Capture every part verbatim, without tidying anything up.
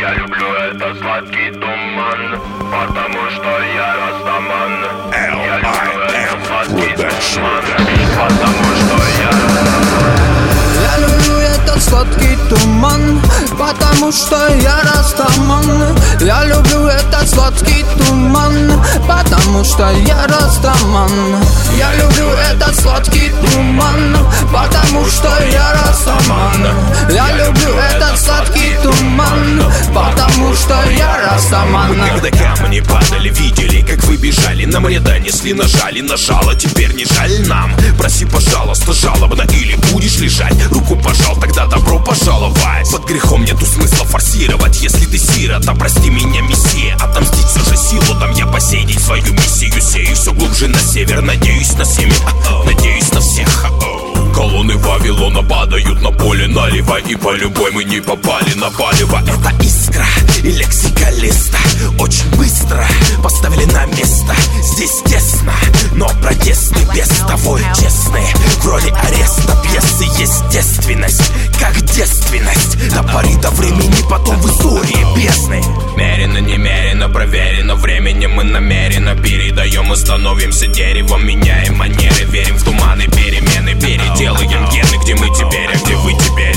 Я люблю этот сладкий туман, потому что я растаман. Я люблю этот сладкий туман, потому что я Я люблю этот сладкий туман, потому что я растаман. Я люблю этот сладкий туман, потому что я растаман. Я люблю этот сладкий туман, потому что я растаман. Я люблю этот сладкий туман, потому что я растаман. Когда камни падали, видели, как вы бежали. Нам не донесли, нажали, нажало, теперь не жаль нам. Проси, пожалуйста, жалобно, или будешь лежать. Руку пожал, тогда добро пожаловать. Под грехом нету смысла форсировать. Если ты сирота, прости меня, мессия. Отомстить все же силу дам я по сей день. Свою миссию сею все глубже на север. Надеюсь на семьи, надеюсь на всех. Колонны Вавилона падают на поле налево, и по любой мы не попали на палево. Это искра и лексика листа очень быстро поставили на место. Здесь тесно, но протесты без того честные. В роли ареста пьесы естественность, как девственность. До поры до времени, потом в истории бездны. Мерено, немерено, проверено временем. Мы намеренно передаем и становимся деревом. Меняем манеры, верим в туманы, перемены. Переделаем гены, где мы теперь, а где вы теперь.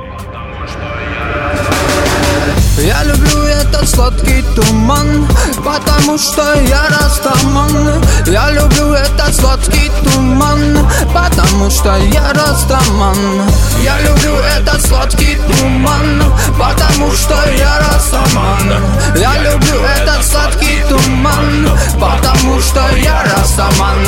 Я люблю этот сладкий туман, потому что я растаман. Я люблю этот сладкий туман, потому что я растаман. Я люблю этот сладкий туман, потому что я растаман. Я люблю этот сладкий туман, потому что я растаман.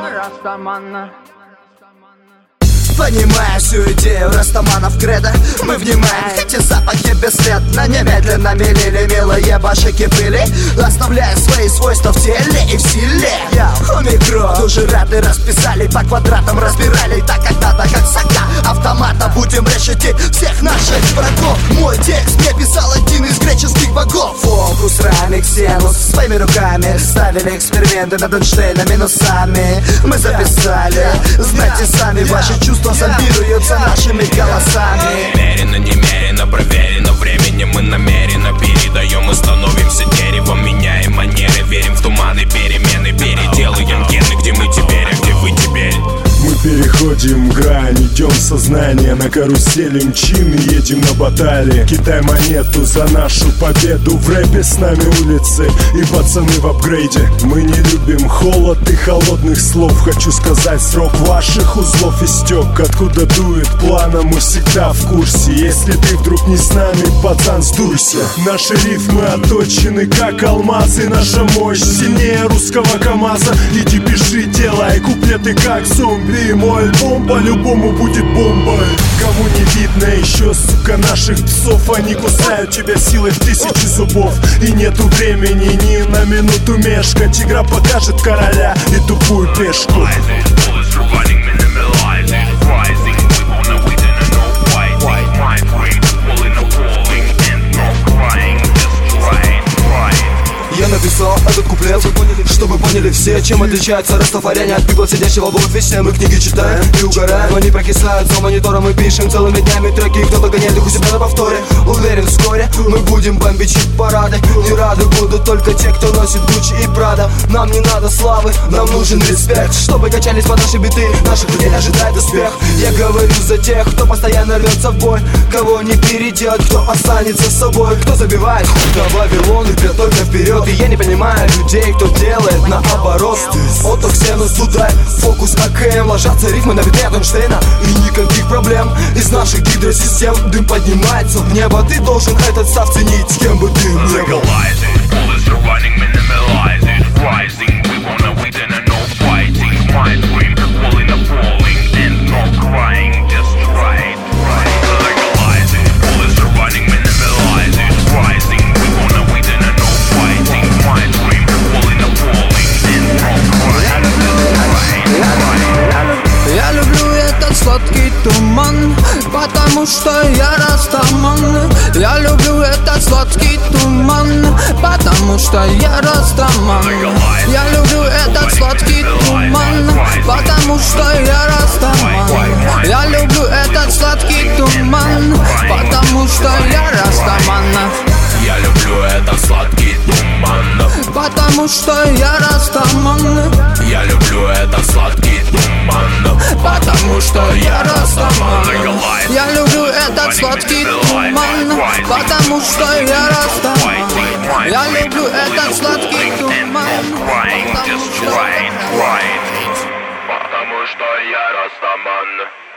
Понимая всю идею растаманов кредо, мы внимаем, эти запахи бесследно немедленно мелили милые башики пыли, оставляя свои свойства в теле и в силе. Омикрон, тоже рады расписали, по квадратам разбирали, так как надо, как сока автомата. Будем решить всех наших врагов. Мой текст мне писал один из греческих богов. Фокус, райм, ксенус, своими руками ставили эксперименты над Эйнштейном минусами. Мы записали, знайте сами, ваши чувства зомбируются нашими голосами. Мерено, немерено, проверено временем. Мы намеренно передаем и становимся деревом. Меняем манеры, верим в туманы, перемены. Переделаем гены, где мы теперь, а где вы теперь. Мы переходим грань, идем сознание на карусели, мчим и едем на баталии. Кидай монету за нашу победу. В рэпе с нами улицы и пацаны в апгрейде. Мы не любим холод и холодных слов. Хочу сказать, срок ваших узлов истек. Откуда дует плана, мы всегда в курсе. Если ты вдруг не с нами, пацан, сдуйся. Наши рифмы отточены, как алмазы. Наша мощь сильнее русского КамАЗа. Иди пиши, делай куплеты, как зомби. И мой альбом по-любому будет бомбой. Кому не видно еще, сука, наших псов, они кусают тебя силой в тысячи зубов. И нету времени ни на минуту мешкать. Игра покажет короля и тупую пешку. Я написал этот куплет, чтобы поняли все, чем отличается растафаряне от пипла, сидящего в офисе. Мы книги читаем и угораем, они прокисают за монитором. Мы пишем целыми днями треки, кто-то гоняет их у себя на повторе. Уверен, вскоре мы будем бомбить хит-парады. Не рады будут только те, кто носит Гуччи и Прада. Нам не надо славы, нам нужен респект, чтобы качались под наши биты, наших людей ожидает успех. Я говорю за тех, кто постоянно рвется в бой, кого не переделать, кто останется с собой, кто забивает хуй на Вавилон и прет только вперед. И я не понимаю людей, кто делает наоборот. Ото, Ксенус, туда, фокус, АКМ. Ложатся рифмы на битве Эйнштейна, и никаких проблем. Из наших гидросистем дым поднимается в небо. Ты должен этот став ценить, с кем бы ты ни был. Я люблю этот сладкий туман, потому что я растаман. Я люблю этот сладкий туман, потому что я растаман. Я люблю этот сладкий туман, потому что я растаман. Я люблю этот сладкий туман, потому что я растаман. потому что я растаман. Я люблю этот сладкий туман, Потому что я растаман. Я люблю этот сладкий туман, потому что я растаман. Я люблю этот сладкий туман, потому что я растаман. Потому что я растаман.